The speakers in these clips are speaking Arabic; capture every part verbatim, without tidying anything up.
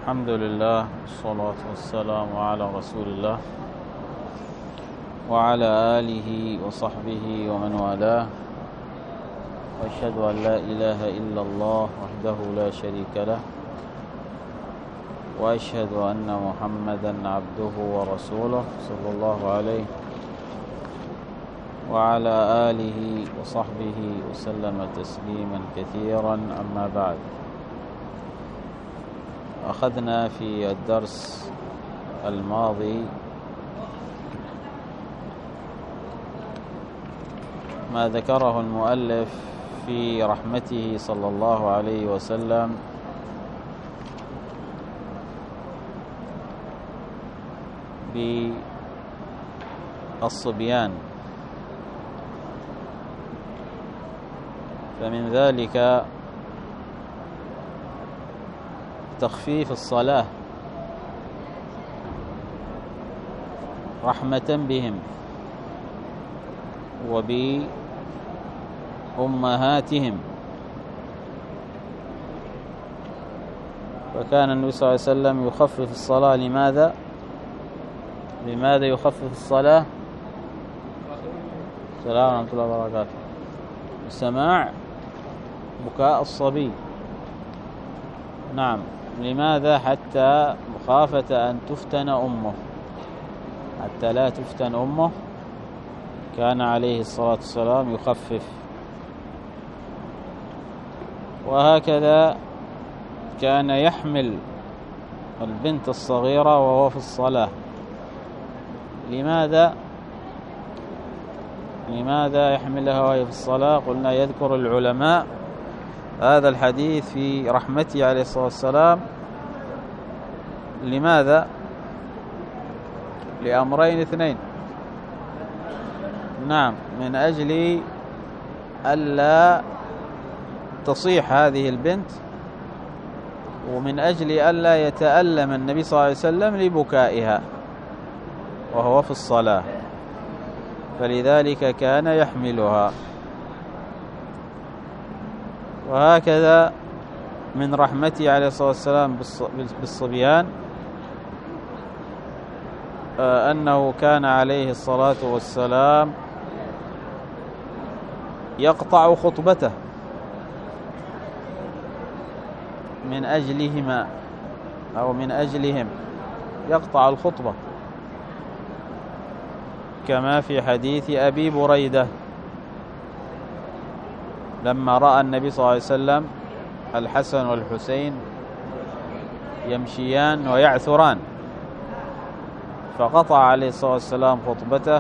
الحمد لله والصلاة والسلام على رسول الله وعلى آله وصحبه ومن والاه، وأشهد أن لا إله إلا الله وحده لا شريك له، وأشهد أن محمدا عبده ورسوله صلى الله عليه وعلى آله وصحبه وسلم تسليما كثيرا. أما بعد، أخذنا في الدرس الماضي ما ذكره المؤلف في رحمته صلى الله عليه وسلم بالصبيان، فمن ذلك تخفيف الصلاة رحمة بهم وبأمهاتهم، فكان النبي صلى الله عليه وسلم يخفف الصلاة. لماذا؟ لماذا يخفف الصلاة؟ السلام ورحمة الله وبركاته. سماع بكاء الصبي. نعم، لماذا؟ حتى مخافة أن تفتن أمه، حتى لا تفتن أمه، كان عليه الصلاة والسلام يخفف. وهكذا كان يحمل البنت الصغيرة وهو في الصلاة. لماذا؟ لماذا يحملها وهي في الصلاة؟ قلنا يذكر العلماء هذا الحديث في رحمته عليه الصلاة والسلام. لماذا؟ لأمرين اثنين. نعم، من أجل ألا تصيح هذه البنت، ومن أجل ألا يتألم النبي صلى الله عليه وسلم لبكائها وهو في الصلاة، فلذلك كان يحملها. وهكذا من رحمته عليه الصلاة والسلام بالصبيان أنه كان عليه الصلاة والسلام يقطع خطبته من أجلهما أو من أجلهم، يقطع الخطبة، كما في حديث أبي بريدة لما رأى النبي صلى الله عليه وسلم الحسن والحسين يمشيان ويعثران، فقطع عليه الصلاة والسلام خطبته،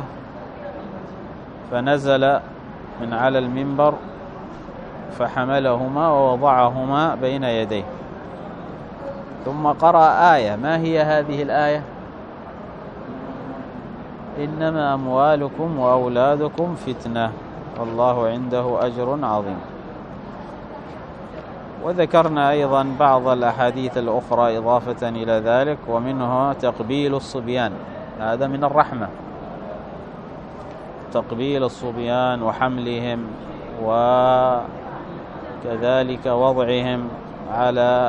فنزل من على المنبر فحملهما ووضعهما بين يديه، ثم قرأ آية. ما هي هذه الآية؟ إنما أموالكم وأولادكم فتنة والله عنده أجر عظيم. وذكرنا أيضا بعض الأحاديث الأخرى إضافة إلى ذلك، ومنها تقبيل الصبيان، هذا من الرحمة، تقبيل الصبيان وحملهم، وكذلك وضعهم على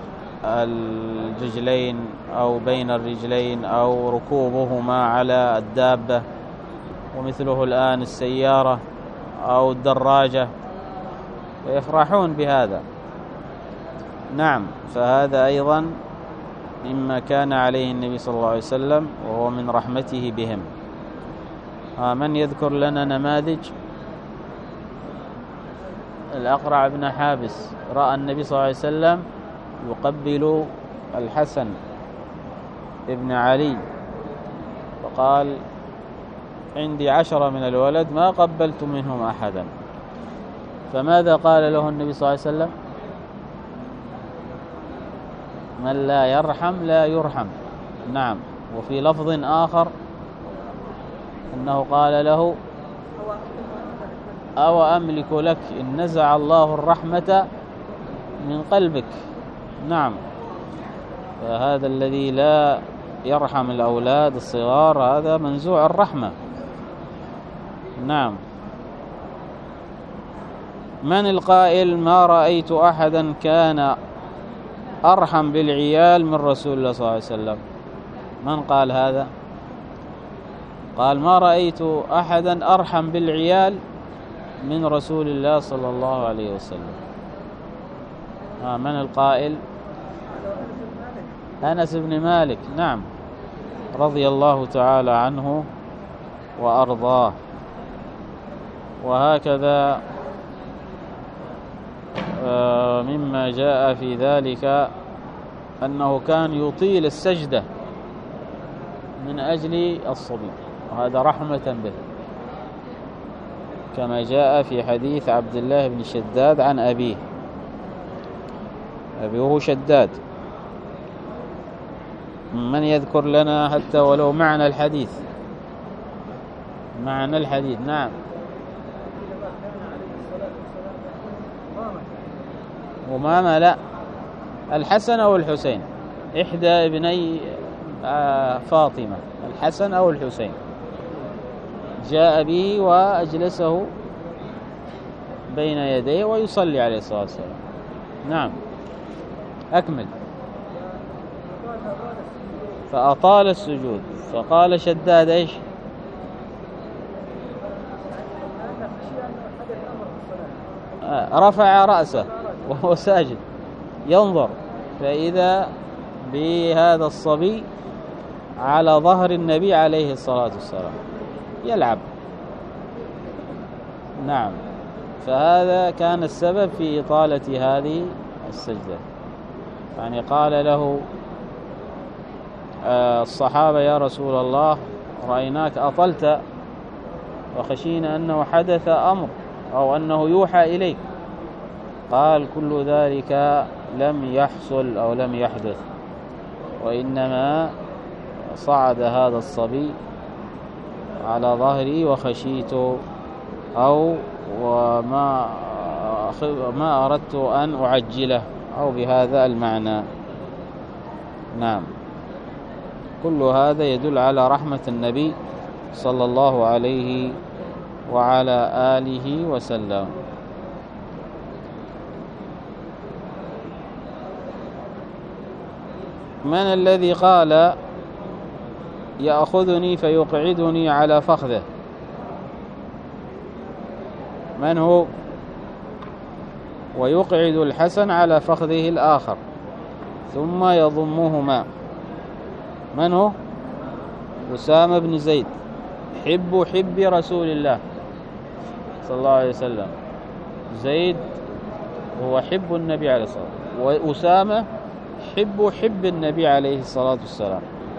الرجلين أو بين الرجلين، أو ركوبهما على الدابة، ومثله الآن السيارة أو الدراجة، ويفرحون بهذا. نعم، فهذا أيضا مما كان عليه النبي صلى الله عليه وسلم، وهو من رحمته بهم. من يذكر لنا نماذج؟ الأقرع بن حابس رأى النبي صلى الله عليه وسلم يقبل الحسن ابن علي، فقال: عندي عشرة من الولد ما قبلت منهم أحدا. فماذا قال له النبي صلى الله عليه وسلم؟ من لا يرحم لا يرحم. نعم. وفي لفظ آخر أنه قال له: أو أملك لك إن نزع الله الرحمة من قلبك. نعم، فهذا الذي لا يرحم الأولاد الصغار هذا منزوع الرحمة. نعم. من القائل: ما رأيت أحدا كان أرحم بالعيال من رسول الله صلى الله عليه وسلم. من قال هذا؟ قال ما رأيت أحدا أرحم بالعيال من رسول الله صلى الله عليه وسلم. آه من القائل؟ أنس بن مالك، نعم، رضي الله تعالى عنه وأرضاه. وهكذا مما جاء في ذلك أنه كان يطيل السجدة من أجل الصبي، وهذا رحمة به، كما جاء في حديث عبد الله بن شداد عن أبيه. أبيه شداد. من يذكر لنا حتى ولو معنى الحديث؟ معنى الحديث، نعم. أمامة لا، الحسن أو الحسين، إحدى ابني فاطمة، الحسن أو الحسين، جاء به وأجلسه بين يديه ويصلي عليه الصلاة والسلام. نعم، أكمل. فأطال السجود، فقال شداد إيش؟ رفع رأسه وهو ساجد ينظر، فإذا بهذا الصبي على ظهر النبي عليه الصلاة والسلام يلعب. نعم، فهذا كان السبب في إطالة هذه السجدة. يعني قال له الصحابة يا رسول الله رأيناك أطلت وخشينا أنه حدث أمر أو أنه يوحى إليك. قال كل ذلك لم يحصل أو لم يحدث، وإنما صعد هذا الصبي على ظهري وخشيت أو وما ما أردت أن أعجله، أو بهذا المعنى. نعم، كل هذا يدل على رحمة النبي صلى الله عليه وعلى آله وسلم. من الذي قال يأخذني فيقعدني على فخذه؟ من هو؟ ويقعد الحسن على فخذه الآخر ثم يضمهما. من هو؟ أسامة بن زيد، حب حب رسول الله صلى الله عليه وسلم. زيد هو حب النبي عليه الصلاة والسلام، وأسامة حب حب النبي عليه الصلاة والسلام.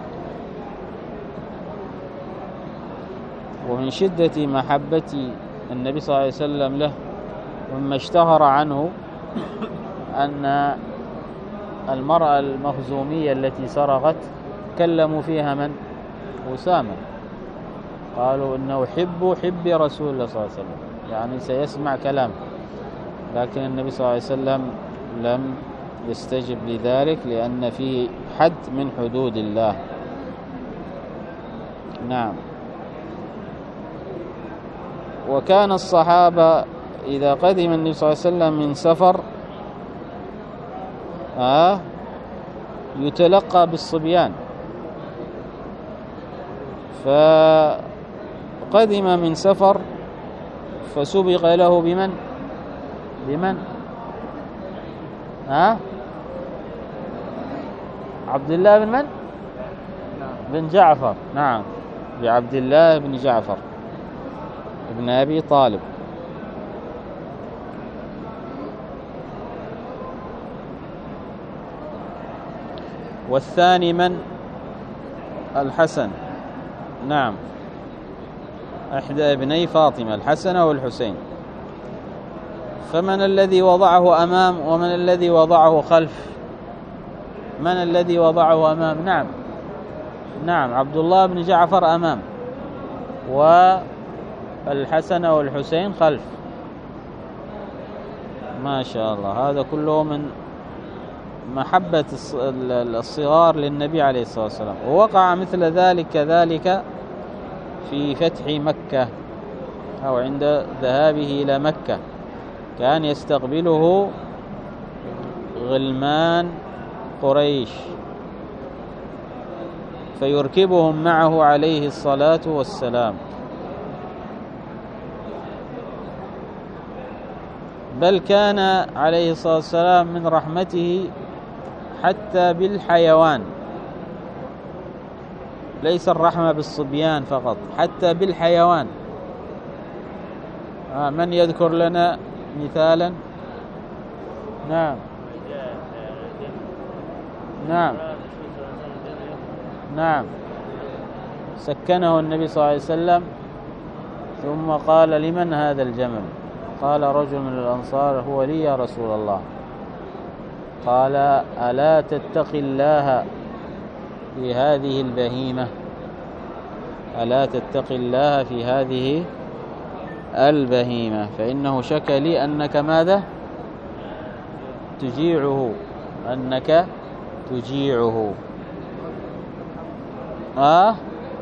ومن شدة محبة النبي صلى الله عليه وسلم له ومما اشتهر عنه أن المرأة المخزومية التي سرقت كلموا فيها من؟ أسامة. قالوا إنه حب حب رسول الله صلى الله عليه وسلم، يعني سيسمع كلام، لكن النبي صلى الله عليه وسلم لم يستجب لذلك لأن فيه حد من حدود الله. نعم. وكان الصحابة إذا قدم النبي صلى الله عليه وسلم من سفر آه يتلقى بالصبيان، فقدم من سفر فسبق له بمن؟ بمن؟ ها؟ عبد الله بن من؟ بن جعفر. نعم، بعبد الله بن جعفر ابن أبي طالب. والثاني من؟ الحسن. نعم، إحدى ابني فاطمة، الحسن والحسين. فمن الذي وضعه أمام ومن الذي وضعه خلف؟ من الذي وضعه أمام؟ نعم نعم عبد الله بن جعفر أمام، والحسن والحسين خلف. ما شاء الله، هذا كله من محبة الصغار للنبي عليه الصلاة والسلام. ووقع مثل ذلك كذلك في فتح مكة أو عند ذهابه إلى مكة، كان يستقبله غلمان قريش فيركبهم معه عليه الصلاة والسلام، بل كان عليه الصلاة والسلام من رحمته حتى بالحيوان، ليس الرحمة بالصبيان فقط، حتى بالحيوان. آه من يذكر لنا مثالا؟ نعم نعم نعم سكنه النبي صلى الله عليه وسلم ثم قال: لمن هذا الجمل؟ قال: رجل من الأنصار: هو لي يا رسول الله. قال: ألا تتقي الله في هذه البهيمة؟ ألا تتقي الله في هذه البهيمة؟ فإنه شكى لي أنك ماذا؟ تجيعه، أنك تجيعه. آه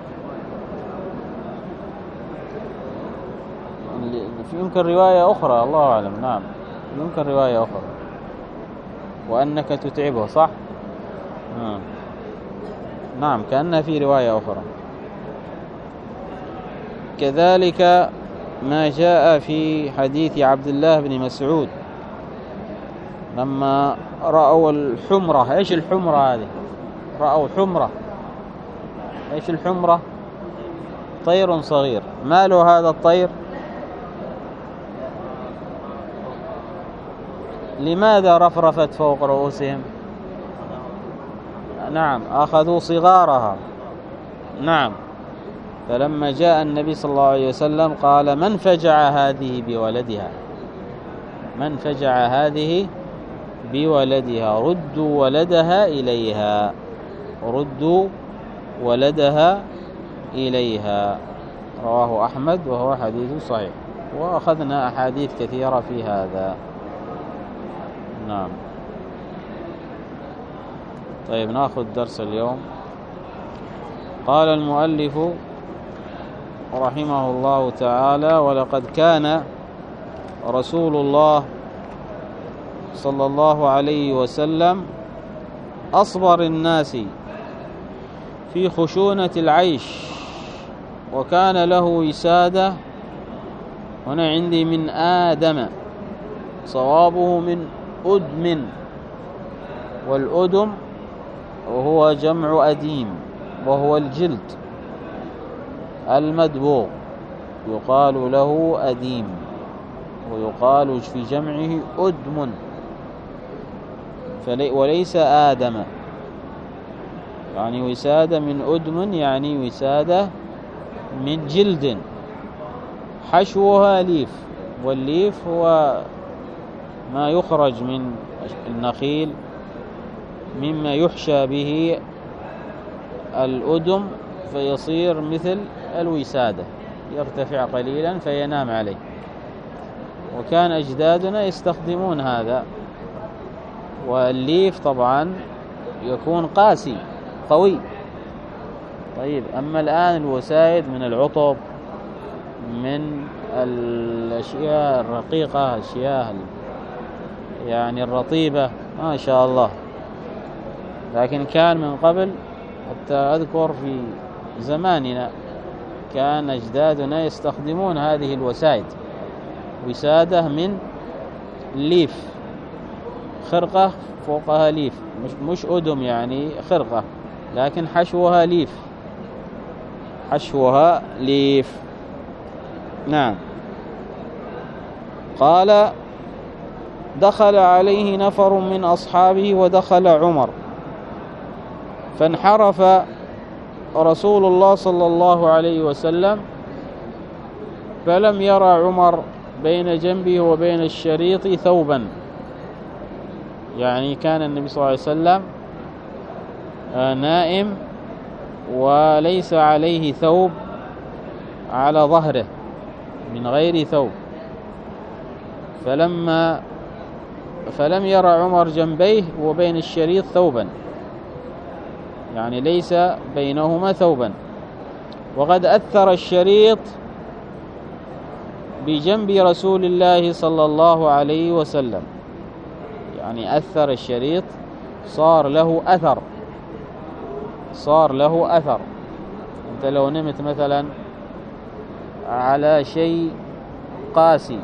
يمكن رواية أخرى، الله أعلم. نعم يمكن رواية أخرى، وأنك تتعبه، صح؟ آه. نعم كأنها في رواية أخرى. كذلك ما جاء في حديث عبد الله بن مسعود لما رأوا الحمرة. إيش الحمرة هذه؟ رأوا حمرة. إيش الحمرة؟ طير صغير. ما له هذا الطير؟ لماذا رفرفت فوق رؤوسهم؟ نعم أخذوا صغارها. نعم فلما جاء النبي صلى الله عليه وسلم قال: من فجع هذه بولدها؟ من فجع هذه بولدها؟ ردوا ولدها إليها، ردوا ولدها إليها. رواه أحمد وهو حديث صحيح، وأخذنا أحاديث كثيرة في هذا. نعم. طيب نأخذ درس اليوم. قال المؤلف رحمه الله تعالى: ولقد كان رسول الله صلى الله عليه وسلم أصبر الناس في خشونة العيش، وكان له وسادة. هنا عندي من آدم، صوابه من أدم، والأدم وهو جمع أديم، وهو الجلد المدبوغ، يقال له أديم، ويقال في جمعه أدم، وليس آدم. يعني وسادة من أدم، يعني وسادة من جلد حشوها ليف، والليف هو ما يخرج من النخيل مما يحشى به الأدم فيصير مثل الوسادة، يرتفع قليلا فينام عليه. وكان أجدادنا يستخدمون هذا. والليف طبعا يكون قاسي قوي. طيب أما الآن الوسائد من العطب، من الأشياء الرقيقة، الأشياء يعني الرطيبة، ما شاء الله. لكن كان من قبل، حتى أذكر في زماننا كان أجدادنا يستخدمون هذه الوسائد، وسادة من ليف، خرقة فوقها ليف، مش, مش أدم يعني خرقة، لكن حشوها ليف، حشوها ليف. نعم. قال: دخل عليه نفر من أصحابه ودخل عمر، فانحرف رسول الله صلى الله عليه وسلم، فلم يرى عمر بين جنبه وبين الشريط ثوبا. يعني كان النبي صلى الله عليه وسلم نائم وليس عليه ثوب على ظهره، من غير ثوب، فلما فلم يرى عمر جنبيه وبين الشريط ثوبا، يعني ليس بينهما ثوبا. وقد أثر الشريط بجنب رسول الله صلى الله عليه وسلم، يعني أثر الشريط صار له أثر، صار له أثر. أنت لو نمت مثلا على شيء قاسي،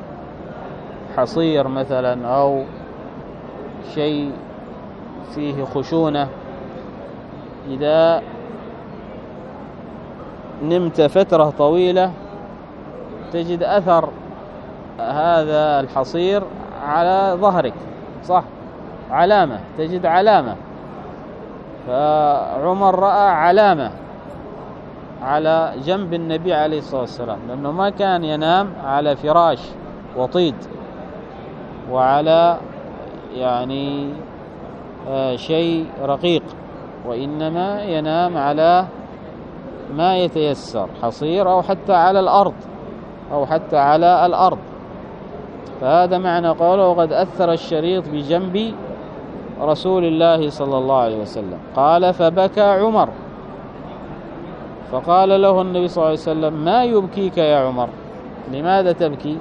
حصير مثلا أو شيء فيه خشونة، إذا نمت فترة طويلة تجد أثر هذا الحصير على ظهرك، صح؟ علامة، تجد علامة. فعمر رأى علامة على جنب النبي عليه الصلاة والسلام، لأنه ما كان ينام على فراش وطيد وعلى يعني آه شيء رقيق، وإنما ينام على ما يتيسر، حصير أو حتى على الأرض أو حتى على الأرض. فهذا معنى قوله وقد أثر الشريط بجنب رسول الله صلى الله عليه وسلم. قال فبكى عمر، فقال له النبي صلى الله عليه وسلم ما يبكيك يا عمر؟ لماذا تبكي؟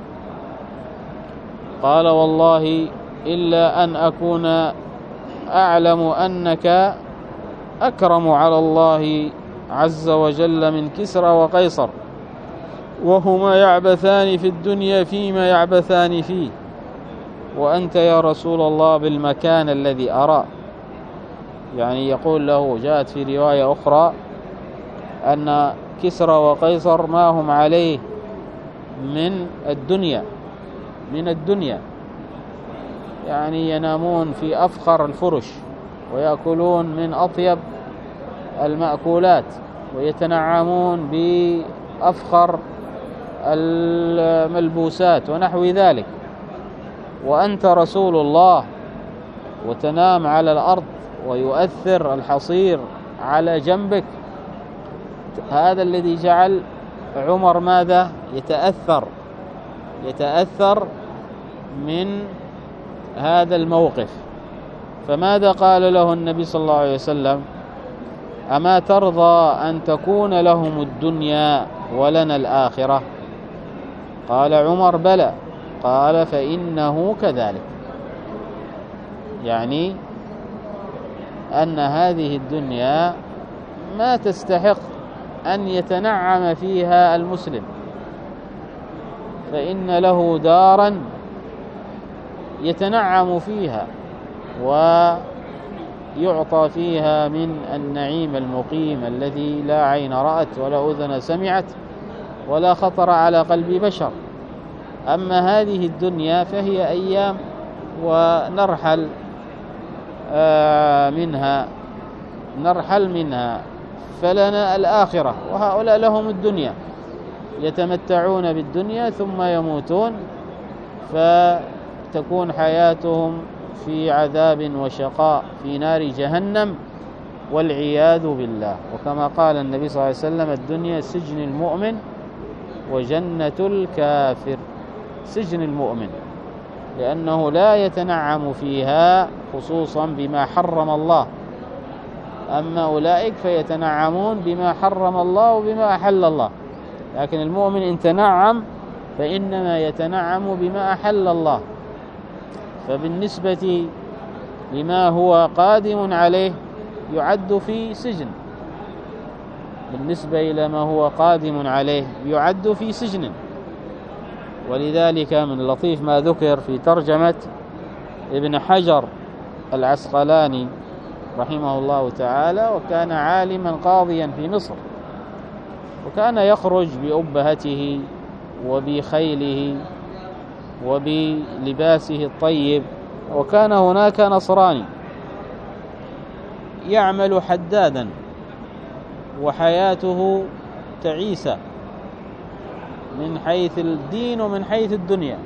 قال والله إلا أن أكون أعلم أنك أكرم على الله عز وجل من كسرى وقيصر، وهما يعبثان في الدنيا فيما يعبثان فيه، وأنت يا رسول الله بالمكان الذي أرى. يعني يقول له، جاءت في رواية أخرى أن كسرى وقيصر ما هم عليه من الدنيا، من الدنيا يعني ينامون في أفخر الفرش ويأكلون من أطيب المأكولات ويتنعمون بأفخر الملبوسات ونحو ذلك، وأنت رسول الله وتنام على الأرض ويؤثر الحصير على جنبك. هذا الذي جعل عمر ماذا؟ يتأثر يتأثر من هذا الموقف. فماذا قال له النبي صلى الله عليه وسلم؟ أما ترضى أن تكون لهم الدنيا ولنا الآخرة؟ قال عمر بلى. قال فإنه كذلك، يعني أن هذه الدنيا ما تستحق أن يتنعم فيها المسلم، فإن له دارا يتنعم فيها ويعطى فيها من النعيم المقيم الذي لا عين رأت ولا أذن سمعت ولا خطر على قلب بشر. أما هذه الدنيا فهي أيام ونرحل منها نرحل منها فلنا الآخرة، وهؤلاء لهم الدنيا يتمتعون بالدنيا ثم يموتون فتكون حياتهم في عذاب وشقاء في نار جهنم والعياذ بالله. وكما قال النبي صلى الله عليه وسلم الدنيا سجن المؤمن وجنة الكافر. سجن المؤمن لأنه لا يتنعم فيها خصوصا بما حرم الله، أما أولئك فيتنعمون بما حرم الله وبما أحل الله، لكن المؤمن إن تنعم فإنما يتنعم بما أحل الله. فبالنسبة لما هو قادم عليه يعد في سجن، بالنسبة إلى ما هو قادم عليه يعد في سجن. ولذلك من لطيف ما ذكر في ترجمة ابن حجر العسقلاني رحمه الله تعالى، وكان عالما قاضيا في مصر، وكان يخرج بأبهته وبخيله وبلباسه الطيب، وكان هناك نصراني يعمل حدادا وحياته تعيسة من حيث الدين ومن حيث الدنيا،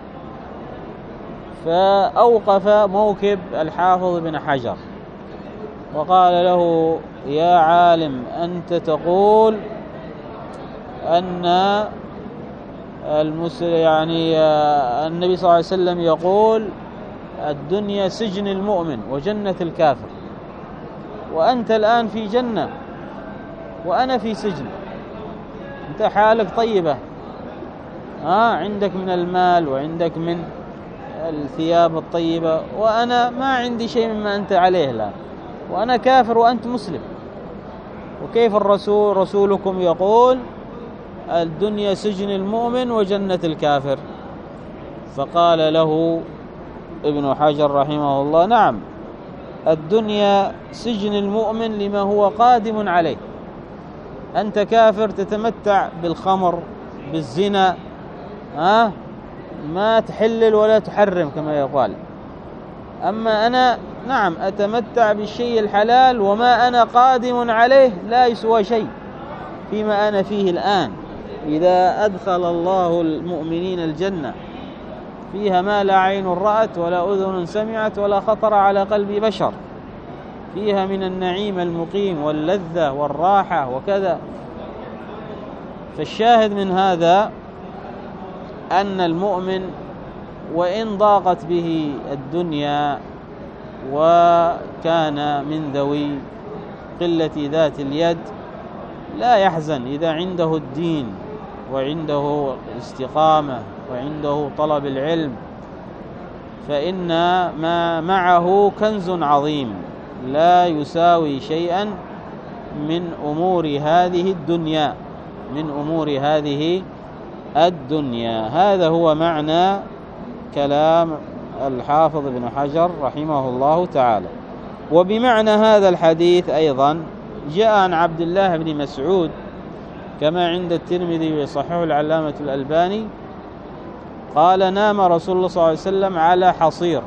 فأوقف موكب الحافظ بن حجر وقال له يا عالم أنت تقول أن المسلم يعني النبي صلى الله عليه وسلم يقول الدنيا سجن المؤمن وجنة الكافر، وأنت الآن في جنة وأنا في سجن. أنت حالك طيبة، آه عندك من المال وعندك من الثياب الطيبة وأنا ما عندي شيء مما أنت عليه الآن، وأنا كافر وأنت مسلم. وكيف الرسول رسولكم يقول الدنيا سجن المؤمن وجنة الكافر؟ فقال له ابن حجر رحمه الله: نعم، الدنيا سجن المؤمن لما هو قادم عليه. أنت كافر تتمتع بالخمر بالزنا، ها ما تحلل ولا تحرم كما يقال. أما أنا نعم أتمتع بالشيء الحلال، وما أنا قادم عليه لا يسوى شيء فيما أنا فيه الآن. إذا أدخل الله المؤمنين الجنة فيها ما لا عين رأت ولا أذن سمعت ولا خطر على قلب بشر، فيها من النعيم المقيم واللذة والراحة وكذا. فالشاهد من هذا أن المؤمن وإن ضاقت به الدنيا وكان من ذوي قلة ذات اليد لا يحزن إذا عنده الدين وعنده الاستقامة وعنده طلب العلم، فإن ما معه كنز عظيم لا يساوي شيئا من أمور هذه الدنيا من أمور هذه الدنيا. هذا هو معنى كلام الحافظ ابن حجر رحمه الله تعالى. وبمعنى هذا الحديث أيضا جاء عن عبد الله بن مسعود كما عند الترمذي ويصححه العلامة الألباني قال: نام رسول الله صلى الله عليه وسلم على حصير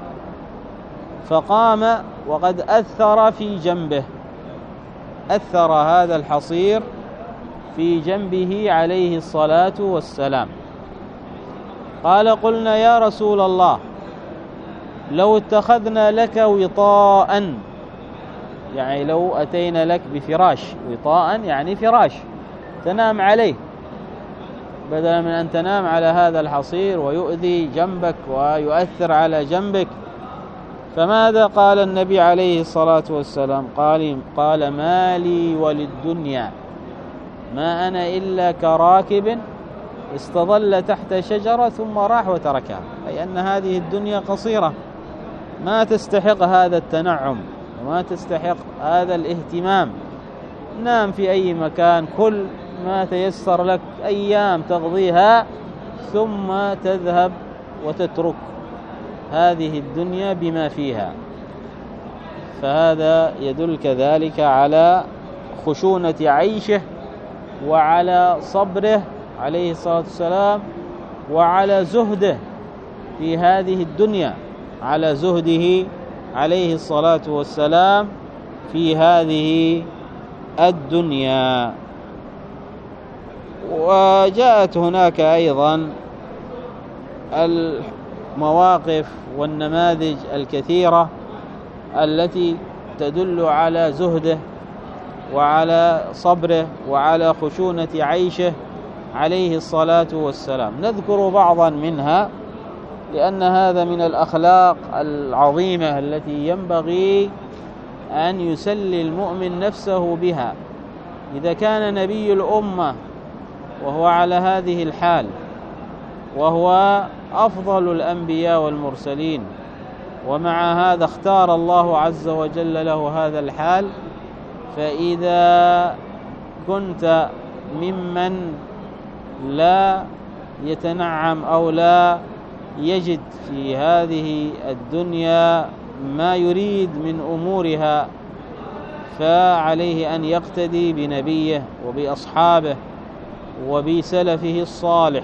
فقام وقد أثر في جنبه. أثر هذا الحصير في جنبه عليه الصلاة والسلام. قال: قلنا يا رسول الله لو اتخذنا لك وطاء، يعني لو أتينا لك بفراش، وطاء يعني فراش تنام عليه، بدلا من أن تنام على هذا الحصير ويؤذي جنبك ويؤثر على جنبك. فماذا قال النبي عليه الصلاة والسلام؟ قال قال ما لي وللدنيا، ما أنا إلا كراكب استظل تحت شجرة ثم راح وتركها، أي أن هذه الدنيا قصيرة ما تستحق هذا التنعم وما تستحق هذا الاهتمام. نام في أي مكان، كل ما تيسر لك أيام تقضيها ثم تذهب وتترك هذه الدنيا بما فيها. فهذا يدل كذلك على خشونة عيشه وعلى صبره عليه الصلاة والسلام وعلى زهده في هذه الدنيا، على زهده عليه الصلاة والسلام في هذه الدنيا. وجاءت هناك أيضا المواقف والنماذج الكثيرة التي تدل على زهده وعلى صبره وعلى خشونة عيشه عليه الصلاة والسلام. نذكر بعضا منها لأن هذا من الأخلاق العظيمة التي ينبغي أن يسلي المؤمن نفسه بها. إذا كان نبي الأمة وهو على هذه الحال، وهو أفضل الأنبياء والمرسلين، ومع هذا اختار الله عز وجل له هذا الحال، فإذا كنت ممن لا يتنعم أو لا يجد في هذه الدنيا ما يريد من أمورها، فعليه أن يقتدي بنبيه وبأصحابه وبسلفه الصالح.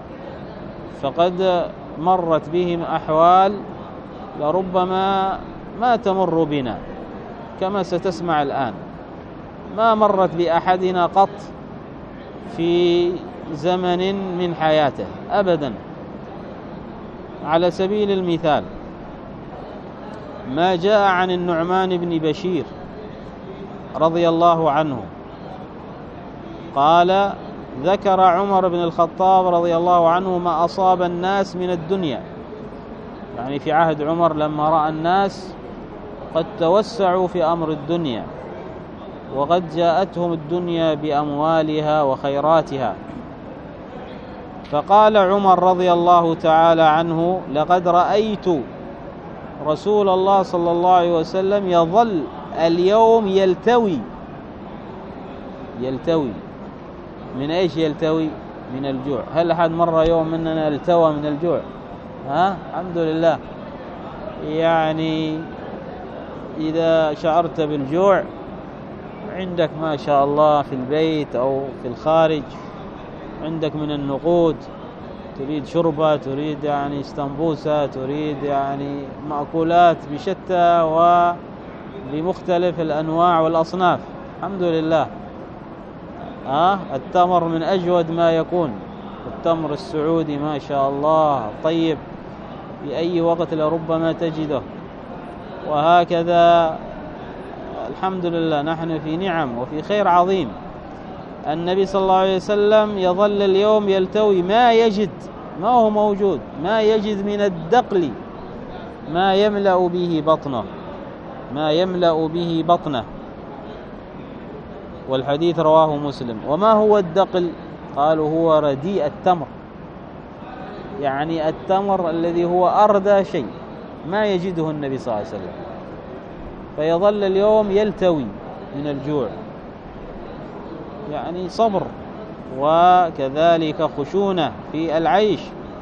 فقد مرت بهم أحوال لربما ما تمر بنا كما ستسمع الآن، ما مرت بأحدنا قط في زمن من حياته أبدا. على سبيل المثال ما جاء عن النعمان بن بشير رضي الله عنه قال: ذكر عمر بن الخطاب رضي الله عنه ما أصاب الناس من الدنيا، يعني في عهد عمر لما رأى الناس قد توسعوا في أمر الدنيا وقد جاءتهم الدنيا بأموالها وخيراتها، فقال عمر رضي الله تعالى عنه: لقد رأيت رسول الله صلى الله عليه وسلم يظل اليوم يلتوي يلتوي من ايش يلتوي؟ من الجوع. هل أحد مر يوم مننا التوى من الجوع؟ ها؟ الحمد لله. يعني إذا شعرت بالجوع عندك ما شاء الله في البيت أو في الخارج، عندك من النقود، تريد شربة، تريد يعني استنبوسة، تريد يعني مأكولات بشتى وبمختلف الأنواع والأصناف، الحمد لله. آه التمر من أجود ما يكون، التمر السعودي ما شاء الله طيب، في أي وقت لربما تجده. وهكذا الحمد لله نحن في نعم وفي خير عظيم. النبي صلى الله عليه وسلم يظل اليوم يلتوي، ما يجد، ما هو موجود، ما يجد من الدقل ما يملأ به بطنه، ما يملأ به بطنه. والحديث رواه مسلم. وما هو الدقل؟ قالوا هو رديء التمر، يعني التمر الذي هو أردى شيء ما يجده النبي صلى الله عليه وسلم، فيظل اليوم يلتوي من الجوع، يعني صبر وكذلك خشونة في العيش.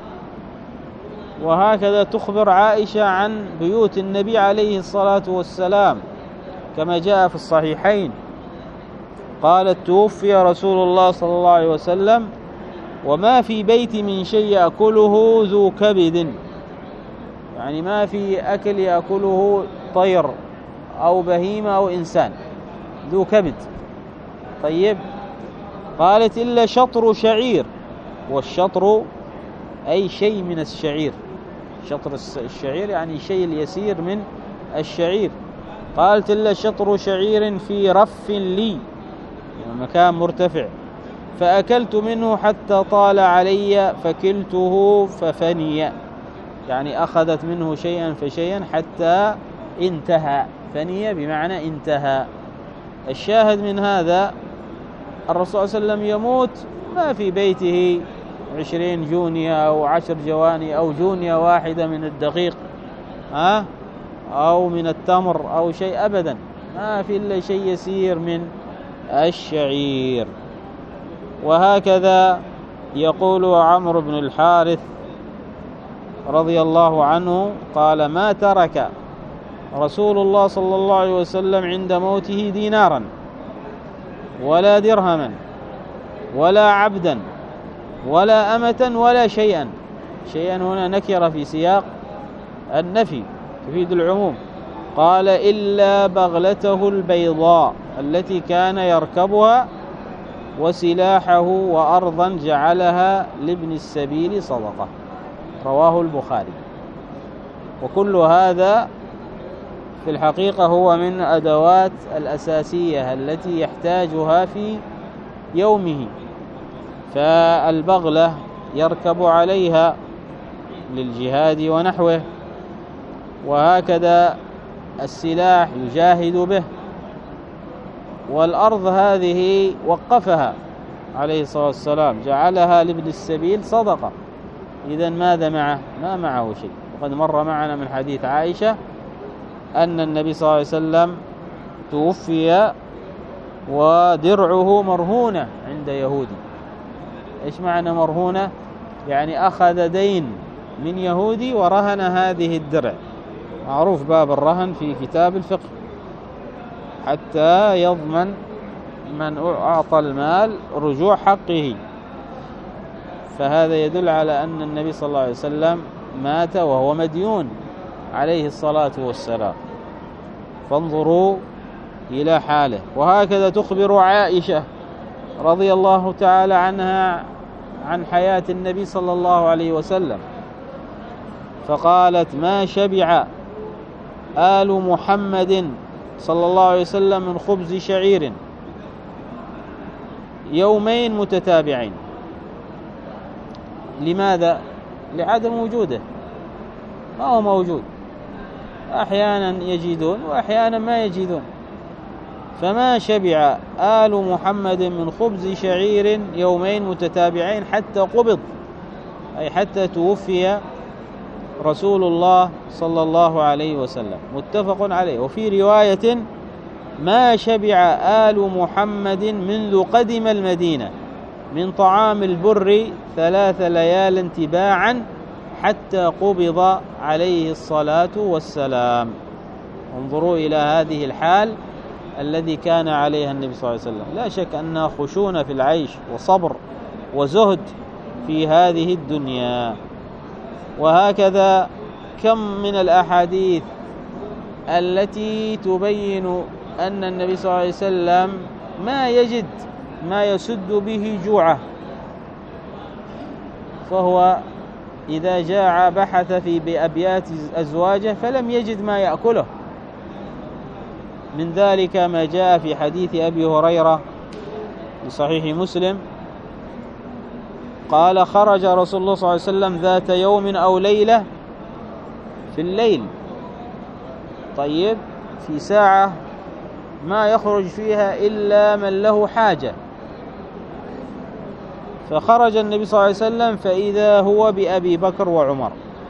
وهكذا تخبر عائشة عن بيوت النبي عليه الصلاة والسلام كما جاء في الصحيحين، قالت: توفي رسول الله صلى الله عليه وسلم وما في بيت من شيء يأكله ذو كبد، يعني ما في أكل يأكله طير أو بهيمة أو إنسان، ذو كبد. طيب، قالت: إلا شطر شعير، والشطر أي شيء من الشعير، شطر الشعير يعني شيء اليسير من الشعير. قالت: إلا شطر شعير في رف لي، يعني مكان مرتفع، فأكلت منه حتى طال علي فكلته ففني، يعني أخذت منه شيئا فشيئا حتى انتهى. فني بمعنى انتهى. الشاهد من هذا الرسول صلى الله عليه وسلم يموت ما في بيته عشرين جونية أو عشر جواني أو جونية واحدة من الدقيق ها أو من التمر أو شيء، أبدا ما في إلا شيء يسير من الشعير. وهكذا يقول عمرو بن الحارث رضي الله عنه قال: ما ترك رسول الله صلى الله عليه وسلم عند موته دينارا ولا درهما ولا عبدا ولا أمة ولا شيئا. شيئا هنا نكرة في سياق النفي تفيد العموم. قال: إلا بغلته البيضاء التي كان يركبها وسلاحه وأرضا جعلها لابن السبيل صدقة. رواه البخاري. وكل هذا في الحقيقة هو من أدوات الأساسية التي يحتاجها في يومه. فالبغلة يركب عليها للجهاد ونحوه، وهكذا السلاح يجاهد به، والأرض هذه وقفها عليه الصلاة والسلام جعلها لابن السبيل صدقة. إذن ماذا معه؟ ما معه شيء. وقد مر معنا من حديث عائشة أن النبي صلى الله عليه وسلم توفي ودرعه مرهونة عند يهودي. إيش معنى مرهونة؟ يعني أخذ دين من يهودي ورهن هذه الدرع، معروف باب الرهن في كتاب الفقه، حتى يضمن من أعطى المال رجوع حقه. فهذا يدل على أن النبي صلى الله عليه وسلم مات وهو مديون عليه الصلاة والسلام، فانظروا إلى حاله. وهكذا تخبر عائشة رضي الله تعالى عنها عن حياة النبي صلى الله عليه وسلم، فقالت: ما شبع آل محمد صلى الله عليه وسلم من خبز شعير يومين متتابعين. لماذا؟ لعدم وجوده، ما هو موجود، أحيانا يجدون وأحيانا ما يجدون. فما شبع آل محمد من خبز شعير يومين متتابعين حتى قبض أي حتى توفي رسول الله صلى الله عليه وسلم، متفق عليه. وفي رواية: ما شبع آل محمد منذ قدم المدينة من طعام البر ثلاث ليال تباعا حتى قبض عليه الصلاة والسلام. انظروا إلى هذه الحال الذي كان عليها النبي صلى الله عليه وسلم. لا شك أنها خشونة في العيش وصبر وزهد في هذه الدنيا. وهكذا كم من الأحاديث التي تبين أن النبي صلى الله عليه وسلم ما يجد ما يسد به جوعه، فهو إذا جاع بحث في بأبيات أزواجه فلم يجد ما يأكله. من ذلك ما جاء في حديث أبي هريرة في صحيح مسلم قال: خرج رسول الله صلى الله عليه وسلم ذات يوم أو ليلة في الليل، طيب، في ساعة ما يخرج فيها إلا من له حاجة، فخرج النبي صلى الله عليه وسلم فإذا هو بأبي بكر وعمر.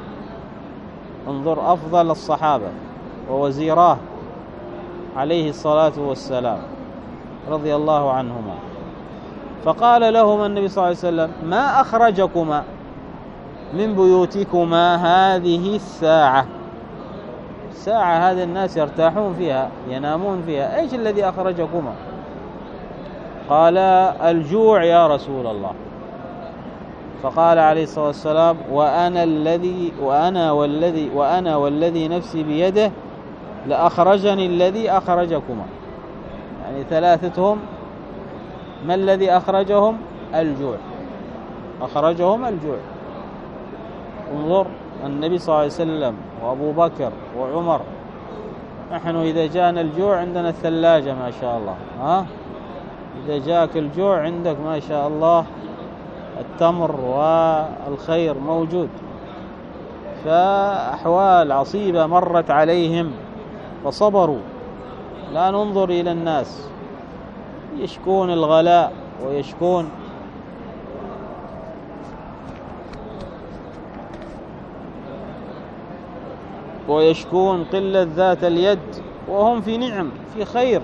انظر أفضل الصحابة ووزيراه عليه الصلاة والسلام رضي الله عنهما. فقال لهما النبي صلى الله عليه وسلم: ما أخرجكما من بيوتكما هذه الساعة؟ ساعة هذا الناس يرتاحون فيها ينامون فيها، إيش الذي أخرجكما؟ قال: الجوع يا رسول الله. فقال عليه الصلاة والسلام: وأنا الذي وأنا والذي وأنا والذي نفسي بيده لأخرجني الذي أخرجكما. يعني ثلاثتهم ما الذي أخرجهم؟ الجوع، أخرجهم الجوع. انظر النبي صلى الله عليه وسلم وأبو بكر وعمر. نحن إذا جاءنا الجوع عندنا الثلاجة ما شاء الله، ها؟ إذا جاءك الجوع عندك ما شاء الله التمر والخير موجود. فأحوال عصيبة مرت عليهم فصبروا. لا ننظر إلى الناس يشكون الغلاء ويشكون ويشكون قلة ذات اليد وهم في نعم في خير،